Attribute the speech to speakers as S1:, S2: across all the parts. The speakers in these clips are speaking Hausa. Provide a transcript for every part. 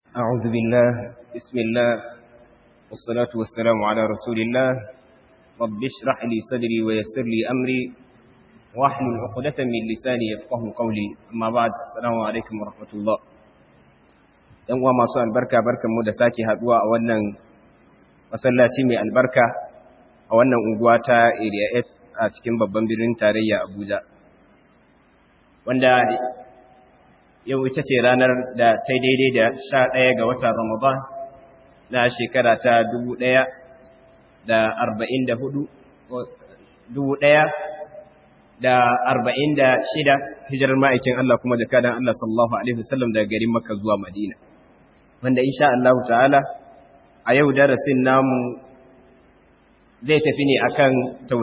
S1: أعوذ بالله بسم الله والصلاة والسلام على رسول الله رب اشرح لي صدري ويسر لي أمري واحلل عقدة من لساني يفقه قولي أما بعد السلام عليكم ورحمة الله ‘yan uwa masu albarka barkanmu da sake haduwa a wannan masallaci mai albarka a wannan unguwa ta area 8 a cikin babban birnin tarayya Abuja wanda yau ita ce ranar da ta daidai da 11 ga watan Ramadan na shekara ta 1446 hijirar ma'aikin Allah kuma jakadan Allah sallallahu alaihi wasallam daga garin Makka zuwa Madina wanda insha Allah ta'ala a yau darasin namu zai tafi ne akan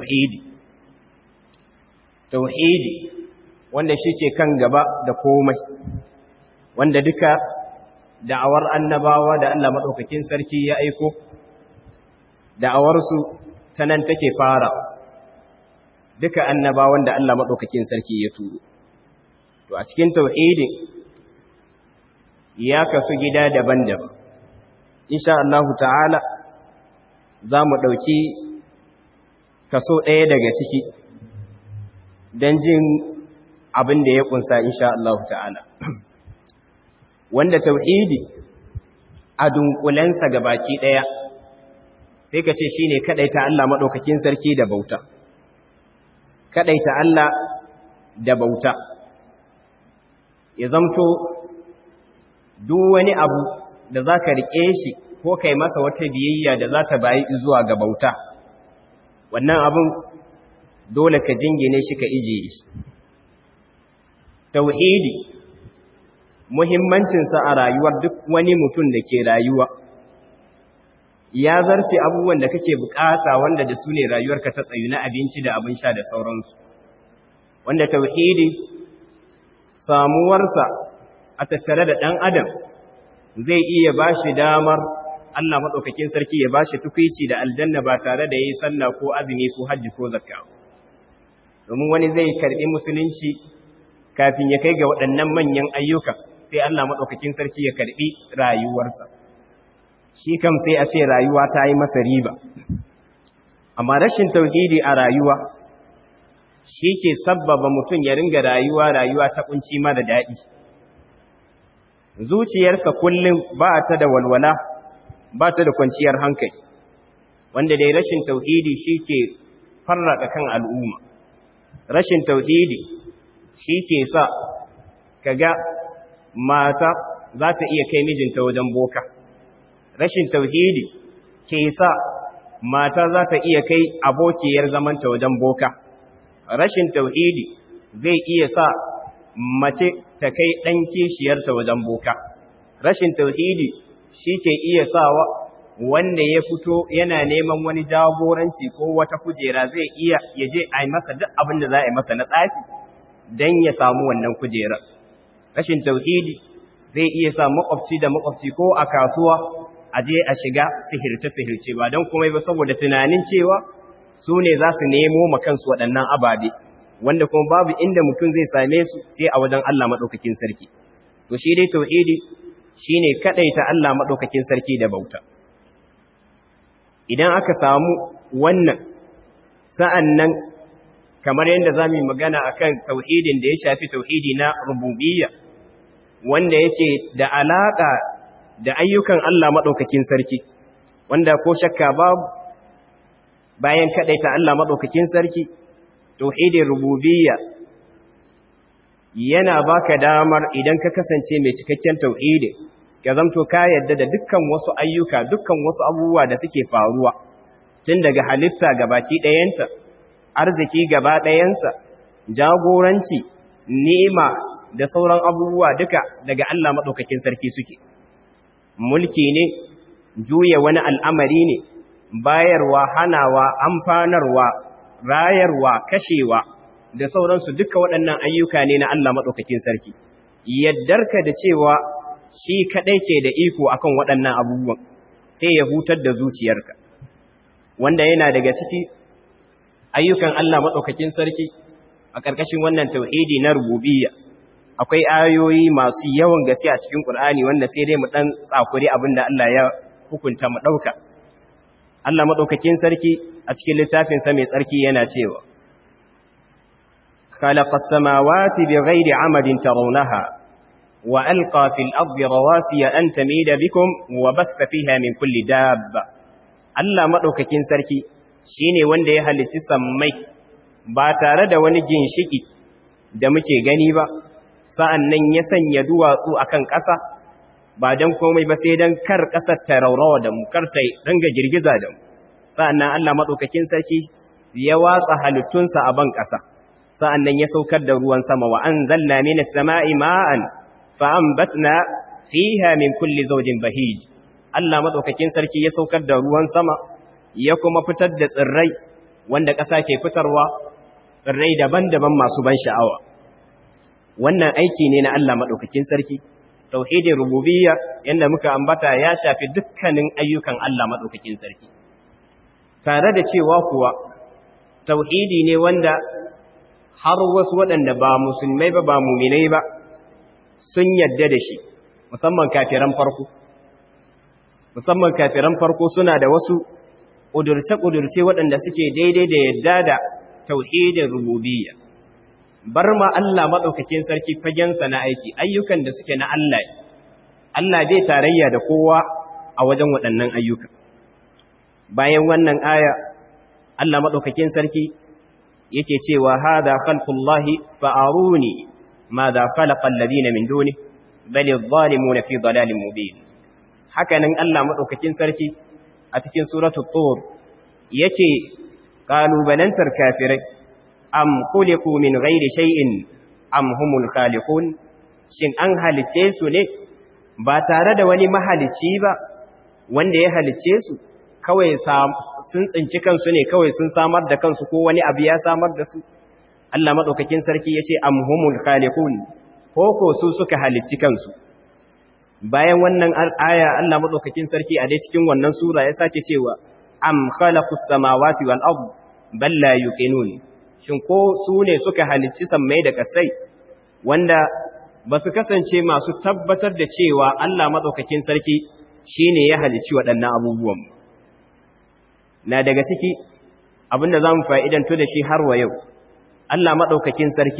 S1: tauhidi wanda shike kan gaba da komai wanda duka da'awar annabawa da Allah madaukakin sarki ya aiko da'awar su tanan take fara duka annabawan da Allah madaukakin sarki ya turo to a cikin tauhidi ya kasu gida daban-daban insha Allah ta'ala za mu ɗauki kaso ɗaya daga ciki don jin abin da ya ƙunsa insha Allah ta'ala wanda tauhidi a dunkulensa gabaki ɗaya sai ka ce shi ne kaɗaita Allah maɗaukakin sarki da bauta kaɗaita Allah da bauta ya zamto duk wani abu da za ka riƙe shi ko kai masa wata biyayya da za ta bayi zuwa ga bauta wannan abin dole ka jingine shi ka ijiye shi tauhidi muhimmancinsa a rayuwar duk wani mutum da ke rayuwa ya zarce abubuwan da kake bukata wanda da su ne rayuwarka ta tsayu na abinci da abin sha da sauransu wanda tauhidi samuwarsa a tattare da ɗan adam zai iya ba shi damar Allah maɗaukakin sarki ya ba shi tukwici da aljanna ba tare da ya yi sallah ko azumi ko hajji ko zakka domin wani zai karɓi musulunci kafin ya kai ga waɗannan manyan ayyuka sai Allah maɗaukakin sarki ya karɓi rayuwarsa shi kam sai a ce rayuwa ta yi masa riba amma rashin tauhidi a rayuwa shi ke sabbaba mutum ya ringa rayuwa ta kunci mara daɗi zuciyarsa kullum ba ta da walwala ba ta da kwanciyar hankali wanda dai rashin tauhidi shi ke farraka kan al'umma rashin tauhidi shi ke sa kaga mata za ta iya kai mijinta wajen boka rashin tauhidi ke sa mata za ta iya kai abokiyar zamanta wajen boka rashin tauhidi zai iya sa mace ta kai ɗan kishiyarta wajen boka rashin tauhidi shi ke iya sawa wanda ya fito yana neman wani jagoranci ko wata kujera zai iya yaje a yi masa duk abin da za a yi masa na tsafi don ya samu wannan kujerar rashin tauhidi zai iya sa makwabci da makwabci ko a kasuwa a je a shiga sihirce-sihirce ba don komai ba saboda tunanin cewa su ne za su nemo makansu waɗannan ababe wanda kuma babu inda mutum zai same su sai a wajen Allah maɗaukakin sarki to shi dai tauhidi shine kadaita Allah maɗaukakin sarki da bauta idan aka samu wannan sa'annan kamar yadda zamu magana akan tauhidin da ya shafi tauhidi na rububiyya wanda yake da alaka da ayyukan Allah maɗaukakin sarki wanda ko shakka babu bayan kadaita Allah maɗaukakin sarki tauhidin rububiyya yana baka damar idan ka kasance mai cikakken tauhidi ka zamto ka yadda da dukkan wasu ayyuka dukkan wasu abubuwa da suke faruwa tun daga halitta gabaki ɗayanta arziki gaba ɗayansa jagoranci ni'ima da sauran abubuwa duka daga Allah madaukakin sarki suke mulki ne juya wani al'amari ne bayarwa hanawa amfanarwa rayarwa kashewa da sauransu duka waɗannan ayyuka ne na Allah maɗaukakin sarki yaddarka da cewa shi kaɗai ke da iko akan waɗannan abubuwan sai ya hutar da zuciyarka wanda yana daga ciki ayyukan Allah maɗaukakin sarki a ƙarƙashin wannan tauhidi na rububiyya akwai ayoyi masu yawan gaske a cikin Qur'ani wanda sai dai mu dan tsakuri abinda Allah ya hukunta mu dauka. Allah madaukakin sarki a cikin littafin sa mai tsarki yana cewa khalaqas samawati bighairi amadin tarawnaha wa alqa fil ardi rawasiya an tamida bikum wa bassa fiha min kulli dabba. Allah madaukakin sarki shine wanda ya halicci sammai ba tare da wani ginshiki da muke gani ba, sa'annan ya sanya duwatsu akan ƙasa ba don komai ba sai don kar ƙasar ta raurawa da mu, kar ta danga girgiza da mu. Sa'annan Allah maɗaukakin sarki ya watsa halittunsa a ban ƙasa, sa'annan ya saukar da ruwan sama wa an zalla mina sama'i ma'an fa'ambatna fiha min kulli zaujin bahij. Allah maɗaukakin sarki ya saukar da ruwan sama ya kuma fitar da tsirrai wanda ƙasa ke fitarwa, tsirrai daban-daban masu ban sha'awa. Wannan aiki ne na Allah maɗaukakin sarki. Tauhidin rububiyya yanda muka ambata ya shafi dukkanin ayyukan Allah maɗaukakin sarki. Tare da cewa kuwa tauhidi ne wanda har wasu waɗanda ba musulmai ba muminai ba sun yadda da shi, musamman kafiran farko suna da wasu ƙudurce-ƙudurce waɗanda suke daidai da yadda da tauhidin rububiyya. Bar ma Allah maɗaukakin sarki fagensa na aiki, ayyukan da suke na Allah, Allah bai tarayya da kowa a wajen waɗannan ayyuka. Bayan wannan aya, Allah maɗaukakin sarki yake cewa hada khalqullahi fa'aruni madha khalaqa alladhina min duni bal adh-dhalimuna fi dhalalin mubin. Hakanan Allah maɗaukakin sarki a cikin suratul tur yake kalubalantar kafirai, am khuliqu min ghairi shay'in am humul khaliqun, shin an halice su ne ba tare da wani mahalici ba wanda ya halice su, kawai sun tsinci kansu ne, kawai sun samar da kansu ko wani abu ya samar da su. Allah madaukakin sarki yace am humul khaliqun, ko su suka halici kansu. Bayan wannan aya Allah madaukakin sarki a dai cikin wannan sura ya sake cewa am khalaqus samawati wal ard bal la yuqinun, shin ko su ne suka halicci sammai da kasai wanda ba su kasance masu tabbatar da cewa Allah madaukakin sarki shine ya halicci waɗannan abubuwan. Na daga ciki abinda zamu fa'idanto da shi har wa yau, Allah madaukakin sarki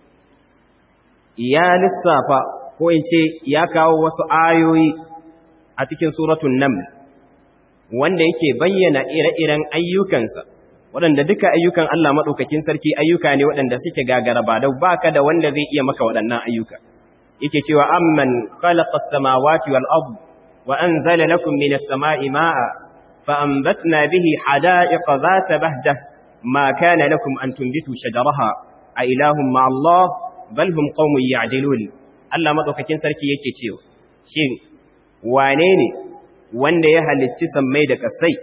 S1: ya lissafa ko in ce ya kawo wasu ayoyi a cikin suratul naml wanda yake bayyana ire-iren ayyukansa, waɗanda duka ayyukan Allah maɗaukakin sarki ayyuka ne waɗanda suke gagara ba dau baka da wanda zai iya maka waɗannan ayyuka. Yake cewa amman khalaqa as-samawati wal ard wa anzala lakum minas sama'i ma'a fa anbatna bihi hada'iqa dhata bahjah ma kana lakum an tunbitu shajaraha a ilahum ma Allah bal hum qaumun ya'dilun. Allah maɗaukakin sarki yake cewa shin wane ne wanda ya halicci sammai da kasai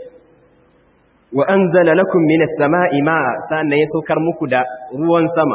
S1: wa anzala lakum minas sama'i ma'a, sannan ya saukar muku da ruwan sama,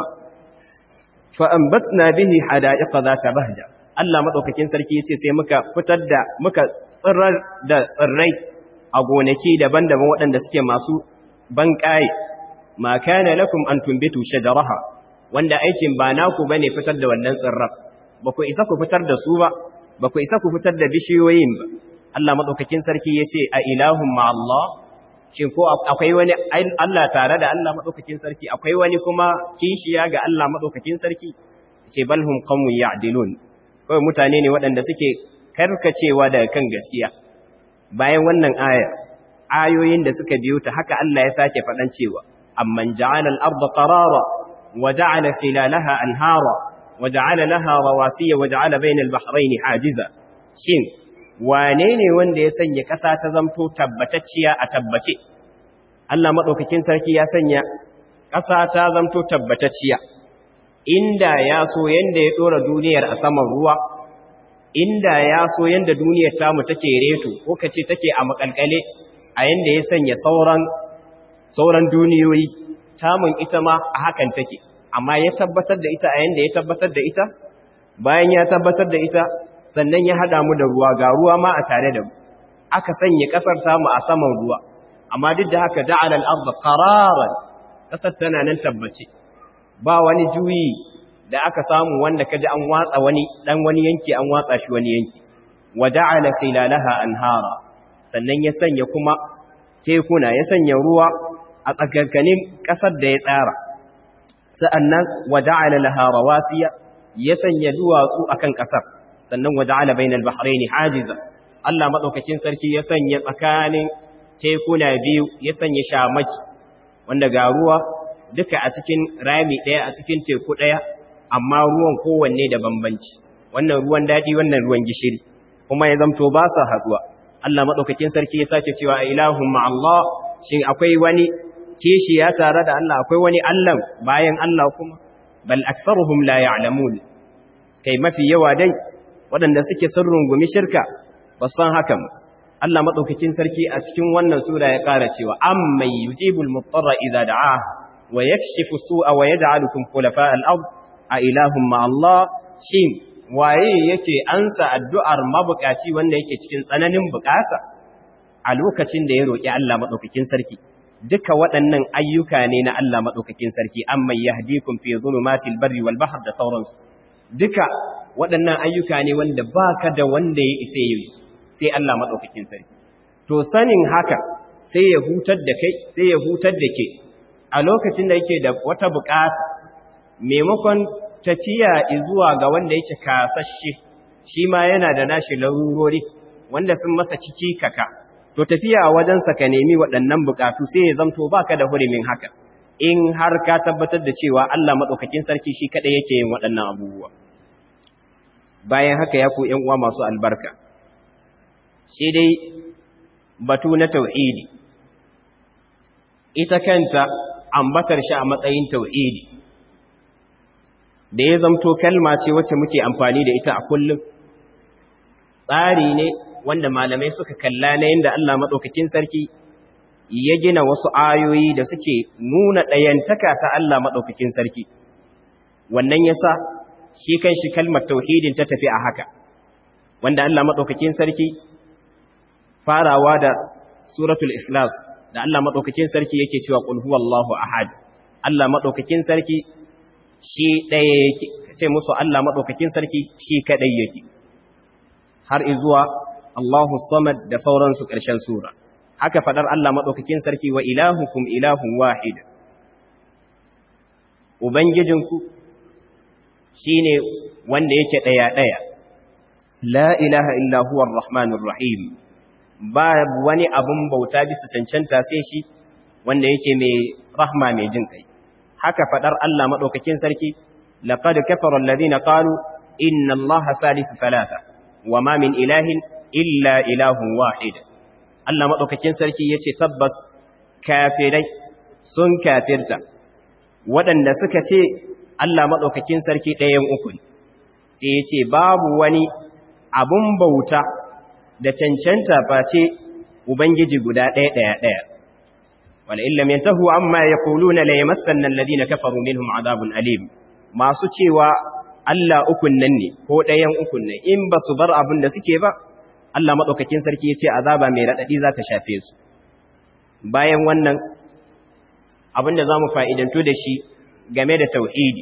S1: fa anbatna bihi hada'iqa dhata bahja. Allah madaukakin sarki yace sai muka tsirrar da tsirrai a gonaki daban-daban waɗanda suke masu banƙaye. Ma kana lakum an tumbitu shajaraha, wanda aikin ba naku bane fitar da wannan tsirran, ba ku isa ku fitar da su ba ku isa ku fitar da bishiyoyin ba. Allah madaukakin sarki yace a ilahum ma Allah, shin ko akwai wani Allah tare da Allah madaukakin sarki, akwai wani kuma kishiya ga Allah madaukakin sarki? Ce balhum qawmun ya'dilun, kawai mutane ne waɗanda suke karkacewa daga kan gaskiya. Bayan wannan ayoyin da suka biyo ta haka Allah ya sake faɗan cewa amman ja'ala al-ardha qarara wa ja'ala khilalaha anhara wa ja'ala laha rawasiya wa ja'ala bayna al-bahrayn hajiza, shin wane ne wanda ya sanya ƙasa ta zamto tabbatacciya a tabbace? Allah maɗaukakin sarki ya sanya ƙasa ta zamto tabbatacciya, inda ya so yanda ya ɗora duniyar a saman ruwa, inda ya so yanda duniyar tamu take reto ko kace take a makalkale a yanda ya sanya sauran duniyoyi, tamun ita ma a hakan take, amma ya tabbatar da ita a yanda ya tabbatar da ita. Bayan ya tabbatar da ita, sannan ya haɗa mu da ruwa, ga ruwa ma a tare da mu, aka sanya ƙasar tamu a saman ruwa, amma duk da haka ja'ala al-ardha qararan, ƙasar tana nan tabbace, ba wani juyi da aka samu wanda kaji an watsa wani yanki an watsa shi wani yanki waja'ala khilalaha anhara sannan ya sanya kuma tekuna ya sanya ruwa a tsakankanin kasar da ya tsara sa'annan waja'ala laha rawasiya ya sanya duwatsu akan kasar sannan waja'ala bainal bahraini hajiza Allah madaukakin sarki ya sanya tsakanin tekuna biyu ya sanya shamaki wanda ga ruwa duka a cikin rami daya a cikin teku daya amma ruwan kowanne da bambanci wannan ruwan dadi wannan ruwan gishiri kuma ya zamto ba sa haduwa Allah madaukakin sarki ya sake cewa ilahum ma Allah shin akwai wani kishiya tare da Allah akwai wani Allah bayan Allah kuma bal aktharuhum la ya'lamun kai mafi yawa dai waɗanda suke sun rungumi shirka ba san hakan Allah madaukakin sarki a cikin wannan sura ya ƙara cewa amman yujibul mutarra idza da'a wa yakshifu su'a wa yaj'alukum khulafa al-ard a ilahum ma Allah shin waye yake ansa addu'ar mabukaci wanda yake cikin tsananin bukata a lokacin da ya roki Allah madaukakin sarki duka waɗannan ayyuka ne na Allah madaukakin sarki amman yahdikum fi zulumatil barri wal bahr da sauransu duka waɗannan ayyuka ne wanda baka da wanda ya isa yi sai Allah madaukakin sarki to sanin haka sai ya hutar da kai sai ya hutar da ke a lokacin da yake da wata bukata maimakon tafiya zuwa ga wanda yake kasashe shi ma yana da nashi larurori wanda sun masa ciki kaka to tafiya wajen sa ka nemi waɗannan bukatu sai ya zamto baka da hurumin haka in har ka tabbatar da cewa Allah madaukakin sarki shi kada yake yin waɗannan abubuwa bayan haka ya ku ƴan uwa masu albarka shi dai batu na tauhidi ita kanta ambatar shi a matsayin tauhidi da ya zamto kalma ce wacce muke amfani da ita a kullum tsari ne wanda malamai suka kalla na yadda Allah madaukakin sarki ya gina wasu ayoyi da suke nuna ɗayantaka ta Allah madaukakin sarki wannan yasa shi kanshi kalmar tauhidin ta tafi a haka wanda Allah madaukakin sarki farawa da suratul ikhlas da Allah madaukakin sarki yake cewa qul huwallahu ahad Allah madaukakin sarki shi ɗaya yake ce musu Allah madaukakin sarki shi kadai yake har izuwa Allahu samad da sauransu ƙarshen sura haka fadar Allah madaukakin sarki wa ilahukum ilahun wahid ubangijinku shine wanda yake ɗaya la ilaha illa huwa arrahmanur rahim babu wani abun bauta bisa cancanta sai shi wanda yake mai rahma mai jin kai haka fadar Allah madaukakin sarki laqad kafara alladhina qalu inna allaha thalithu thalatha wama min ilahin illa ilahun wahid Allah madaukakin sarki yace tabbas kafirai sun kafirta waɗanda suka ce Allah madaukakin sarki ɗayan uku sai yace babu wani abun bauta da cancanta face ubangiji guda ɗaya wala illam yantahu amma yaquluna la yamassanna alladhina kafaru minhum adhabun alim masu cewa Allah ukun nan ne ko ɗayan ukun ne in ba su bar abin da suke ba Allah madaukakin sarki yace azaba mai radadi za ta shafe su bayan wannan abin da zamu fa'idanto da shi game da tauhidi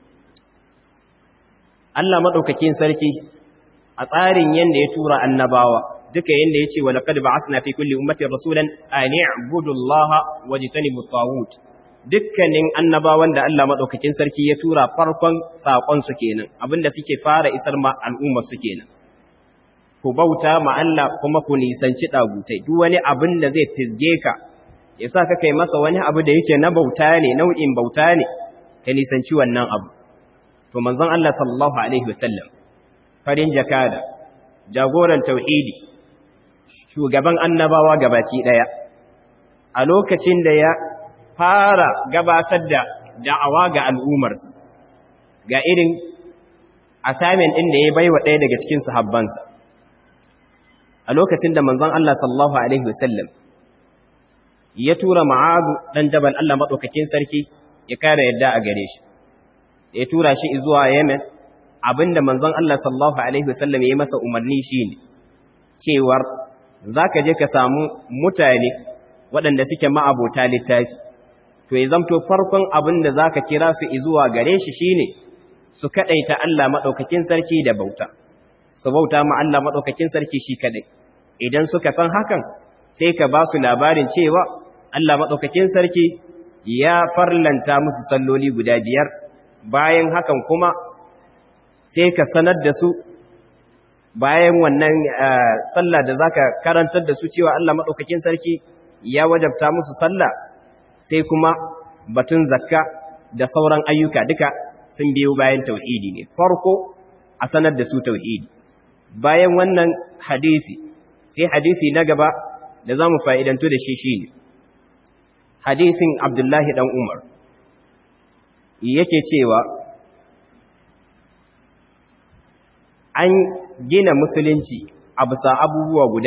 S1: Allah madaukakin sarki a tsarin yanda ya tura annabawa duka yanda yace wa laqad ba'athna fi kulli ummatin rasulan an i'budu allaha wajtanibu at-taghut dukkanin annabawan da Allah madaukakin sarki ya tura farkon sakon su kenan abinda suke fara isar ma al'umma su kenan ku bauta ma Allah kuma ku nisanci dagutai duk wani abin da zai fisge ka yasa ka kai masa wani abu da yake na bauta ne nau'in bauta ne ka nisanci wannan abu to manzon Allah sallallahu alaihi wasallam farin jakada jagoran tauhidi shugaban annabawa gabaki daya a lokacin da ya fara gabatar da da'awa ga al'ummarsa ga irin assignment din da ya baiwa ɗaya daga cikin sahabbansa a lokacin da manzon Allah sallallahu alaihi wasallam ya tura Mu'adh dan Jabal Allah madaukakin sarki ya kare yadda a gare shi ya tura shi zuwa Yemen abinda manzon Allah sallallahu alaihi wasallam ya yi masa umarni shine cewar zaka je ka samu mutane waɗanda suke ma'abota littafi to ya zamto farkon abinda zaka kira su zuwa gare shi shine su kadaita Allah madaukakin sarki da bauta su bauta ma Allah madaukakin sarki shi kadai idan suka san hakan sai ka ba su labarin cewa Allah madaukakin sarki ya farlanta musu salloli guda 5 bayan hakan kuma sai ka sanar da su bayan wannan sallah da zaka karantar da su cewa Allah madaukakin sarki ya wajabta musu sallah sai kuma batun zakka da sauran ayyuka duka sun biyo bayan tauhidi ne farko a sanar da su tauhidi bayan wannan hadisi sai hadisi na gaba da zamu fa'idantu da shi shine hadisin Abdullahi dan Umar yake cewa an gina musulunci a bisa abubuwa guda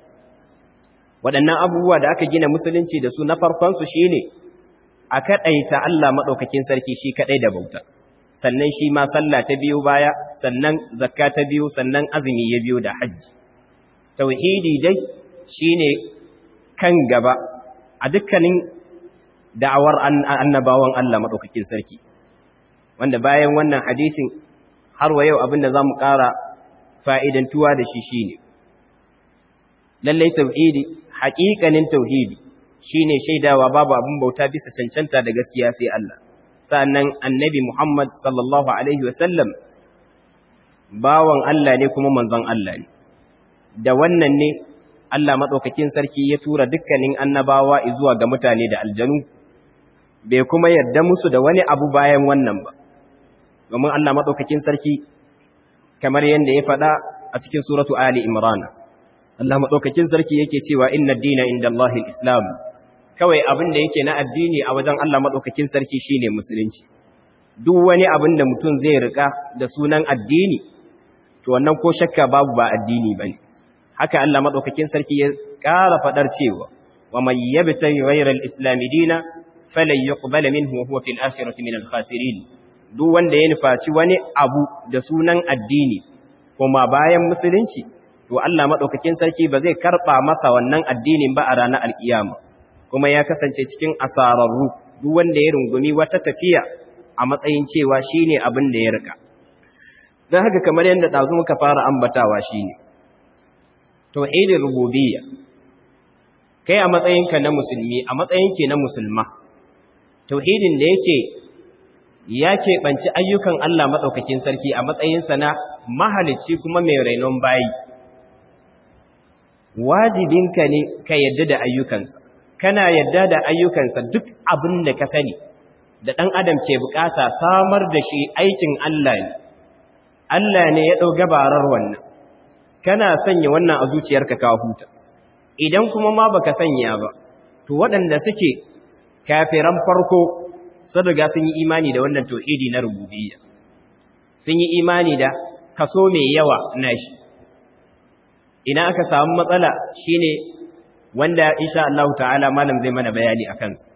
S1: 5 waɗannan abubuwa da aka gina musulunci da su na farkonsu shi ne a kaɗaita Allah maɗaukakin sarki shi kaɗai da bauta sannan shi ma sallah ta biyu baya sannan zakka ta biyu sannan azumi ya biyu da hajji tauhidi dai shi ne kan gaba a dukkanin da'awar annabawan Allah maɗaukakin sarki wanda bayan wannan hadisin har wa yau abinda za mu ƙara fa'idantuwa da shi ne lallai tauhidi haƙiƙanin tauhidi shine shaidawa babu abin bauta bisa cancanta da gaskiya sai Allah sannan annabi Muhammad sallallahu alaihi wasallam bawan Allah ne kuma manzon Allah ne da wannan ne Allah madaukakin sarki ya tura dukkanin annabawa zuwa ga mutane da aljanu bai kuma yarda musu da wani abu bayan wannan ba domin Allah madaukakin sarki kamar yanda ya faɗa a cikin suratu Ali Imran Allah madaukakin sarki yake cewa inna ad-dina indallahi al-islam kawai abin da yake na addini a wajen Allah madaukakin sarki shine musulunci duk wani abin da mutum zai rika da sunan addini to wannan ko shakka babu ba addini bane haka Allah madaukakin sarki ya ƙara fadar cewa wa man yabtaghi ghayra al-islam dina falan yuqbala minhu wa huwa fil akhirati min al-khasirin duk wanda ya nufaci wani abu da sunan addini kuma bayan musulunci to Allah madaukakin sarki ba zai karba masa wannan addinin ba a ranar alkiyama kuma ya kasance cikin asararru duk wanda ya rungumi wata tafiya a matsayin cewa shine abin da ya rika dan haka kamar yadda dazu muka fara ambatawa shine tauhidin rububiyya kai a matsayinka na musulmi a matsayinki na musulma tauhidin da ya keɓanci ayyukan Allah maɗaukakin sarki a matsayinsa na mahalicci kuma mai rainon bayi wajibinka ne ka yadda da ayyukansa kana yadda da ayyukansa duk abin da ka sani da ɗan adam ke bukata samar da shi aikin Allah ne Allah ne ya ɗau gabarar wannan kana sanya wannan a zuciyarka ka huta idan kuma ma baka sanya ba to waɗanda suke kafiran farko sun riga sun yi imani da wannan tauhidi na rububiyya sun yi imani da kaso mai yawa nashi ina aka samu matsala shine wanda insha Allah ta'ala malam zai mana bayani akan sa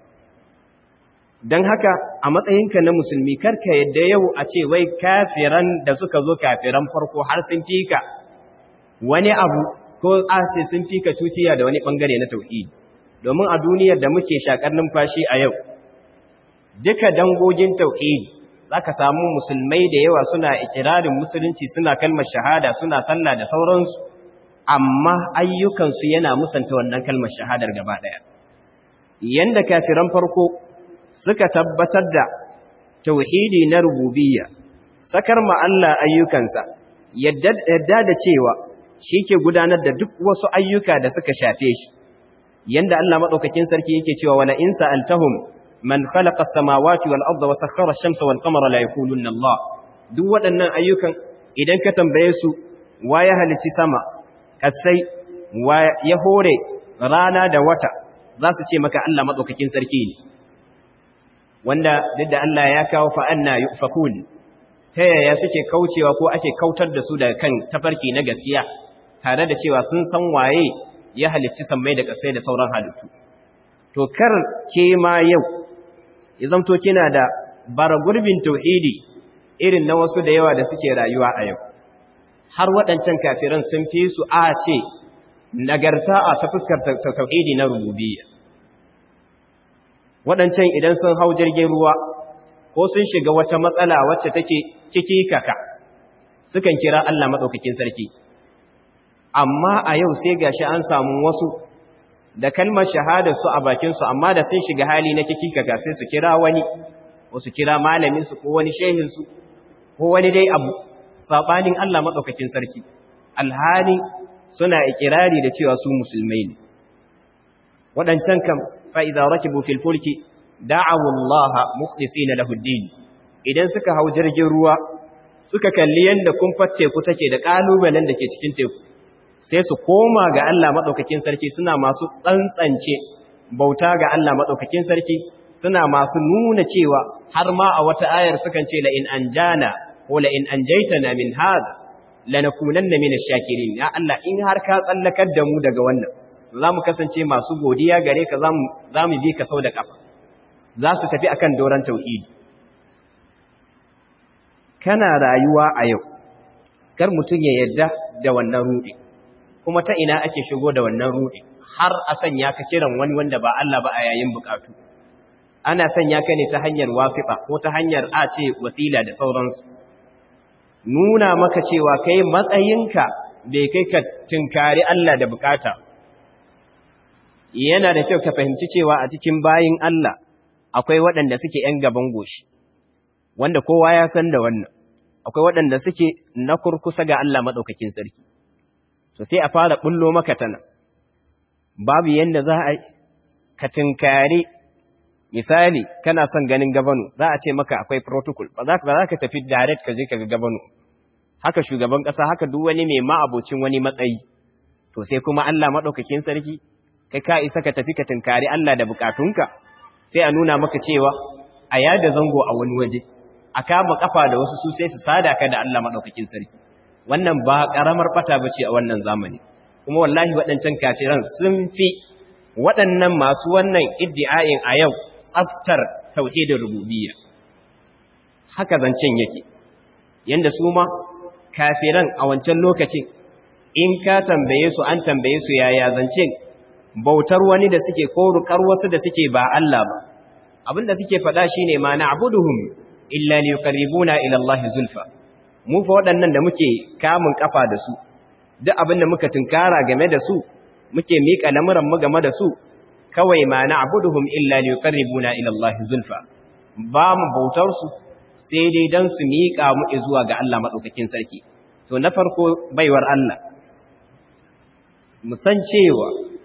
S1: dan haka a matsayinka na musulmi karka yadda yau a ce wai kafiran da suka zo kafiran farko har sun fika wani abu ko a ce sun fika tutiya da wani bangare na tauhidi domin a duniyar da muke shakar numfashi a yau duka dangogin tauhidi zaka samu musulmai da yawa suna ikirarin musulunci suna kalmar shahada suna sallah da sauransu amma ayyukansu yana musanta wannan kalmar shahadar gaba daya yanda kafiran farko suka tabbatar da tauhidi na rububiyya sakar ma Allah ayyukansa yadda da cewa shike gudanar da duk wasu ayyuka da suka shafe shi yanda Allah madaukakin sarki yake cewa wala in sa'altahum man khalaqa as-samawati wal arda wa sakhkhara ash-shamsa wal qamara la yaquluna Allah duk waɗannan ayyukan idan ka tambaye su wa ya halici sama kasai wa ya hore rana da wata za su ce maka Allah madaukakin sarki ne wanda duk da Allah ya kawo fa anna yufakun ta yaya suke kaucewa ko ake kautar da su daga kan tafarki na gaskiya tare da cewa sun san waye ya halicci sammai da kasai da sauran halittu to kar ke ma yau ya zamto kina da bara gurbin tauhidi irin na wasu da yawa da suke rayuwa a yau har waɗancan kafiran sun fi su a ce nagarta a ta fuskar tauhidi na rububiyya waɗancan idan sun hau jirgin ruwa ko sun shiga wata matsala wacce take kikikaka sukan kira Allah madaukakin sarki amma a yau sai gashi an samu wasu da kalmar shahada su a bakin su amma da sun shiga hali na kikikaka sai su kira wani ko su kira malamin su ko wani shehin su ko wani dai abu sabanin Allah madaukakin sarki alhali suna ikirari da cewa su musulmai ne wadancan kam fa idza rakibu fil fulki da'awu Allah mukhlisina lahu ad-din idan suka hau jirgin ruwa suka kalli yanda kumfar teku take da kalubalen da ke cikin teku sai su koma ga Allah madaukakin sarki suna masu tsantsance bauta ga Allah madaukakin sarki suna masu nuna cewa har ma a wata ayar sukan ce la in anjana ko la in anjaytana min hada lanakunanna min ash-shakirin ya Allah in har ka tsallakar da mu daga wannan zamu kasance masu godiya gare ka zamu bi ka sau da kafa za su tafi akan doran tauhidi kana rayuwa a yau kar mutun ya yadda da wannan rudi kuma ta ina ake shigo da wannan rudi har a sanya ka kiran wani wanda ba Allah ba a yayin bukatu ana sanya ka ne ta hanyar wasifa ko ta hanyar a ce wasila da sauransu nuna maka cewa kai matsayinka bai kai ka tunkari Allah da bukata yana da kyau ka fahimci cewa a cikin bayin Allah akwai waɗanda suke ‘yan gaban goshi wanda kowa ya san da wannan akwai waɗanda suke na kurkusa ga Allah maɗaukakin sarki so sai a fara ɓullo maka tana babu yanda za a ka tunkari misali kana son ganin gabanu za a ce maka akwai protocol ba za ka tafi direct ka je ka ga gabanu haka shugaban kasa haka duk wani mai ma'abocin wani matsayi to sai kuma Allah madaukakin sarki kai ka isa ka tafi ka tunkari Allah da bukatunka sai a nuna maka cewa a yada zango a wani waje a kama kafa da wasu su sai su sada ka da Allah madaukakin sarki wannan ba karamar bata bace a wannan zamani kuma wallahi waɗancan kafiran sun fi waɗannan masu wannan iddi'ain a yau tsaftar tauhidin rububiyya haka zancen yake yanda su ma kafiran a wancan lokacin in ka tambaye su an tambaye su yaya zancen bautar wani da suke ko rukar wasu da suke ba Allah ba abinda suke faɗa shine ma na'buduhum illa liqarribuna ila Allah zulfa mu fa waɗannan da muke kamun kafa da su duk abinda muka tunkara game da su muke miƙa lamuran mu game da su kawai ma na'buduhum illa liqarribuna ila Allah zulfa ba mu bautar su sai dai dan su miƙa mu zuwa ga Allah madaukakin sarki to na farko baiwar Allah mu san cewa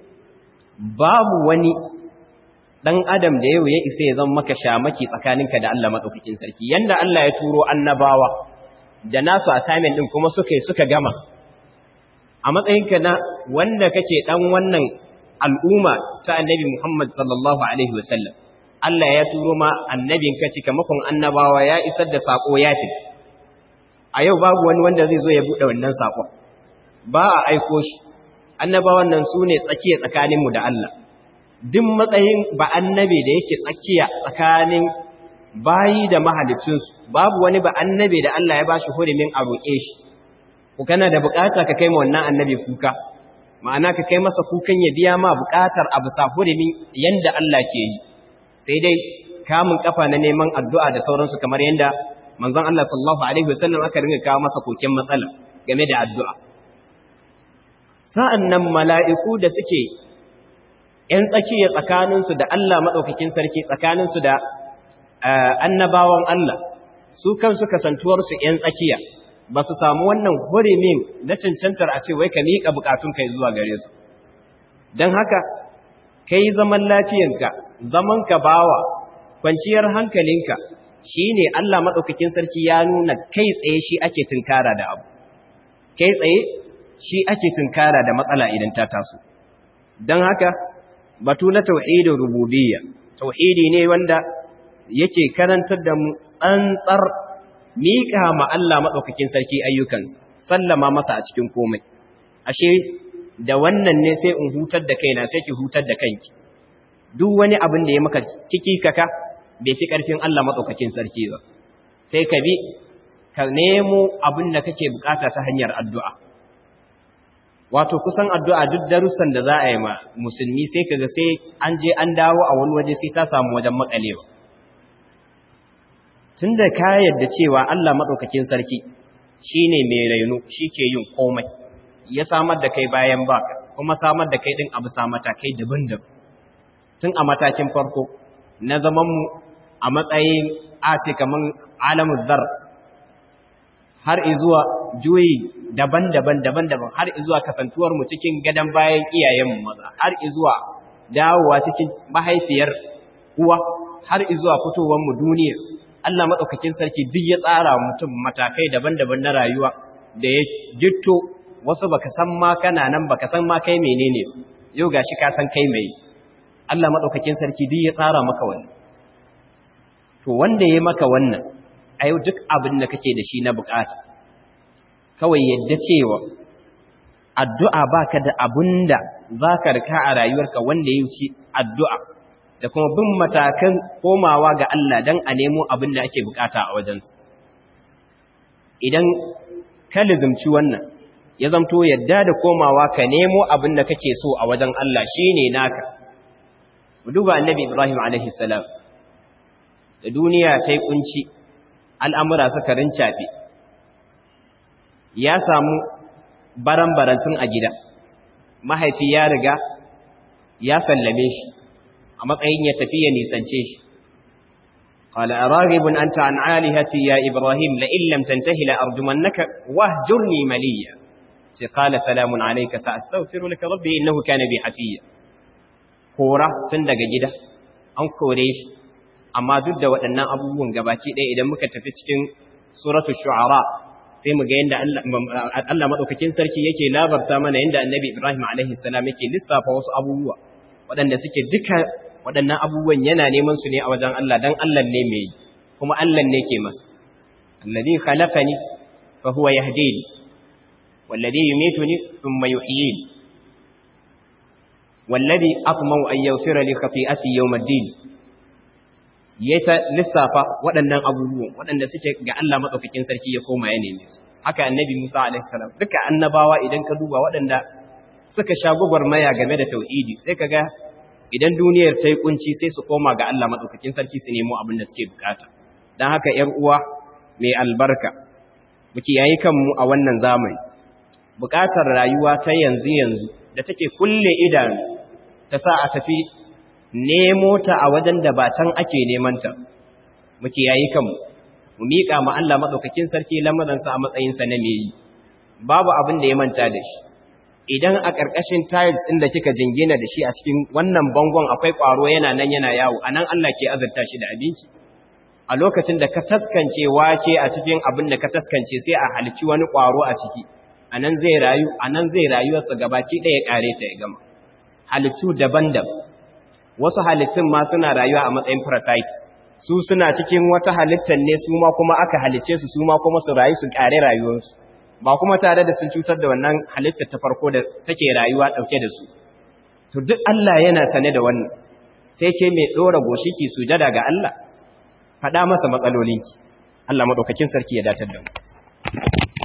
S1: babu wani dan adam da yau ya isa ya zama maka shamaki tsakaninka da Allah madaukakin sarki yanda Allah ya turo annabawa da nasu assignment din kuma suka gama a matsayinka na wanda kake dan wannan al'umma ta annabi Muhammad sallallahu alaihi wasallam Allah ya turo ma annabinka cikamakon annabawa ya isar da sako ya tafi a yau babu wani wanda zai zo ya bude wannan sakon ba a aiko shi annabawan nan su ne tsakiya tsakaninmu da Allah duk matsayin ba annabi da yake tsakiya tsakanin bayi da mahalicinsu babu wani ba annabi da Allah ya bashi hurumin a roƙe shi ku kana da bukata ka kai ma wannan annabi kuka ma'ana ka kai masa kukan ya biya ma bukatar abu sa hurumin yanda Allah ke yi sai dai kamun kafa na neman addu'a da sauransu kamar yanda manzon Allah sallallahu alaihi wasallam aka ringa kawo masa koken matsala game da addu'a sa'annan mala'iku da suke ‘yan tsakiya tsakaninsu da Allah maɗaukakin sarki tsakaninsu da annabawan Allah su kansu kasantuwarsu ‘yan tsakiya ba su samu wannan hurimin na cancantar a ce wai ka miƙa bukatun kai zuwa gare su don haka kai zaman lafiyanka zamanka bawa kwanciyar hankalinka shi ne Allah maɗaukakin sarki ya nuna kai tsaye shi ake tunkara da abu kai tsaye shi ake tunkara da matsala idan ta taso don haka batu na tauhidin rububiyya tauhidi ne wanda yake karantar da mu tsantsar miƙa ma Allah maɗaukakin sarki ayyukan sallama masa a cikin komai ashe da wannan ne sai in hutar da kaina sai ki hutar da kanki duk wani abin da ya maka ciki kaka bai fi ƙarfin Allah maɗaukakin sarki ba sai ka bi ka nemo abin da kake bukata ta hanyar addu'a wato kusan addu'a duk darussan da za a yi ma musulmi sai kaga sai an je an dawo a wani waje sai ta samu wajen makalewa tunda ka yarda cewa Allah madaukakin sarki shine mai raino shike yin komai ya samar da kai bayan baka kuma samar da kai din abu sa matakai daban-daban tun a matakin farko na zaman mu a matsayin ce kaman alamul zar har izuwa juyi daban-daban har izuwa kasantuwar mu cikin gadan bayan iyayen mu maza har izuwa dawowa cikin mahaifiyar uwa har izuwa fitowar mu duniya Allah madaukakin sarki duk ya tsara mutum matakai daban-daban na rayuwa da ya jitto wasu baka san ma kana nan baka san ma kai menene yau gashi ka san kai mai Allah madaukakin sarki duk ya tsara maka wannan to wanda ya maka wannan ayo duk abin da kake da shi na bukata kawai yadda cewa addu'a baka da abunda zaka rika a rayuwarka wanda ya wuce addu'a da kuma bin matakan komawa ga Allah dan a nemo abin da ake bukata a wajensa idan ka lizumci wannan ya zamto yadda da komawa ka nemo abin da kake so a wajen Allah shine naka duba annabi Ibrahim alaihi salam da duniya ta yi kunci al'amura suka rincafe ya samu baran-barantun a gida mahaifi ya riga ya sallame shi a matsayin ya tafi ya nisance shi قال أراغب أنت عن آلهتي يا إبراهيم لئن لم تنتهي لأرجمنك واهجرني مليا قال سلام عليك سأستغفر لك ربي إنه كان بي حفيا كورة تندق جدا أن كوريش أما ضد وأن أبوهم قباتي إذا مكتفت cikin سورة الشعراء sai mu ga yanda Allah madaukakin sarki yake labarta mana yanda Annabi Ibrahim alaihi salam yake lissafa wasu abubuwa waɗanda suke duka waɗannan abubuwan yana neman su ne a wajen Allah dan Allah ne mai kuma Allah ne ke masa alladhi khalaqani fa huwa yahdini walladhi yumituni thumma yuhyini walladhi atma'u an yaghfira li khati'ati yawm ad-din yata lissafa waɗannan abubuwan waɗanda suke ga Allah madaukakin sarki ya koma ya neme su haka Annabi Musa alaihi salam duka annabawa idan ka duba waɗanda suka sha gwagwarmaya game da tauhidi sai kaga idan duniyar ta yi kunci sai su koma ga Allah madaukakin sarki su nemo abin da suke bukata dan haka ƴar uwa mai albarka muke yayi kanmu a wannan zamani bukatar rayuwa ta yanzu da take kulle idanu ta sa a tafi nemo ta a wajen da ba can ake neman ta muke yayi kanmu mu miƙa ma Allah madaukakin sarki lamarinsa a matsayinsa na meyi babu abin da ya manta da shi idan a ƙarƙashin tiles ɗin da kika jingina da shi a cikin wannan bangon akwai ƙwaro yana nan yana yawo anan Allah ke azurta shi da abinci a lokacin da ka taskance wake a cikin abin da ka taskance sai a halici wani ƙwaro a ciki anan zai rayuwarsa gabaki ɗaya ƙare ta ya gama halittu daban-daban wasu halittun ma suna rayuwa a matsayin parasite su suna cikin wata halittar ne su ma kuma aka halice su ma kuma su rayu su ƙare rayuwarsu ba kuma tare da sun cutar da wannan halittar ta farko da take rayuwa ɗauke da su to duk Allah yana sane da wannan sai ke mai ɗora goshi ki sujada ga Allah faɗa masa matsalolinki Allah maɗaukakin sarki ya datar da mu